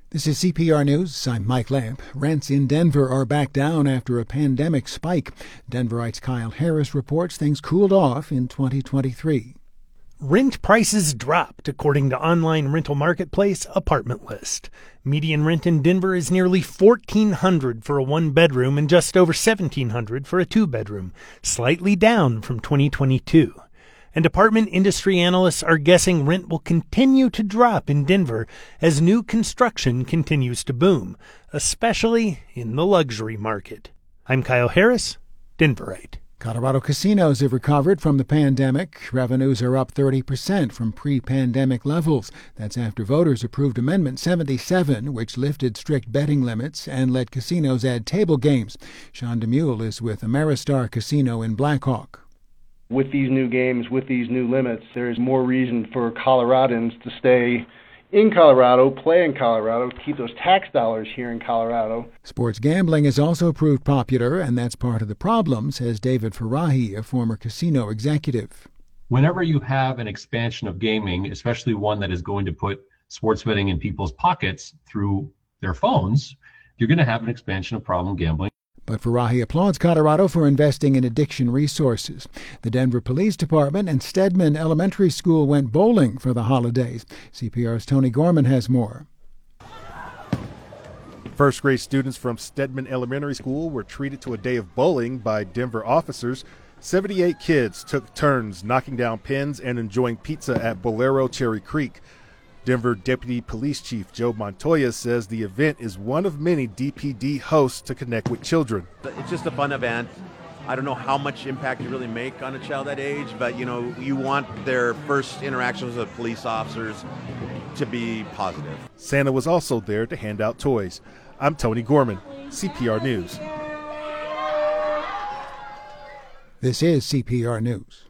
This is CPR News. I'm Mike Lamp. Rents in Denver are back down after a pandemic spike. Denverite's Kyle Harris reports things cooled off in 2023. Rent prices dropped, according to online rental marketplace Apartment List. Median rent in Denver is nearly $1,400 for a one-bedroom and just over $1,700 for a two-bedroom, slightly down from 2022. And apartment industry analysts are guessing rent will continue to drop in Denver as new construction continues to boom, especially in the luxury market. I'm Kyle Harris, Denverite. Colorado casinos have recovered from the pandemic. Revenues are up 30% from pre-pandemic levels. That's after voters approved Amendment 77, which lifted strict betting limits and let casinos add table games. Sean DeMule is with Ameristar Casino in Blackhawk. With these new games, with these new limits, there's more reason for Coloradans to stay in Colorado, play in Colorado, keep those tax dollars here in Colorado. Sports gambling has also proved popular, and that's part of the problem, says David Farahi, a former casino executive. Whenever you have an expansion of gaming, especially one that is going to put sports betting in people's pockets through their phones, you're going to have an expansion of problem gambling. But Farahi applauds Colorado for investing in addiction resources. The Denver Police Department and Stedman Elementary School went bowling for the holidays. CPR's Tony Gorman has more. First grade students from Stedman Elementary School were treated to a day of bowling by Denver officers. 78 kids took turns knocking down pins and enjoying pizza at Bolero Cherry Creek. Denver Deputy Police Chief Joe Montoya says the event is one of many DPD hosts to connect with children. It's just a fun event. I don't know how much impact you really make on a child that age, but you want their first interactions with police officers to be positive. Santa was also there to hand out toys. I'm Tony Gorman, CPR News. This is CPR News.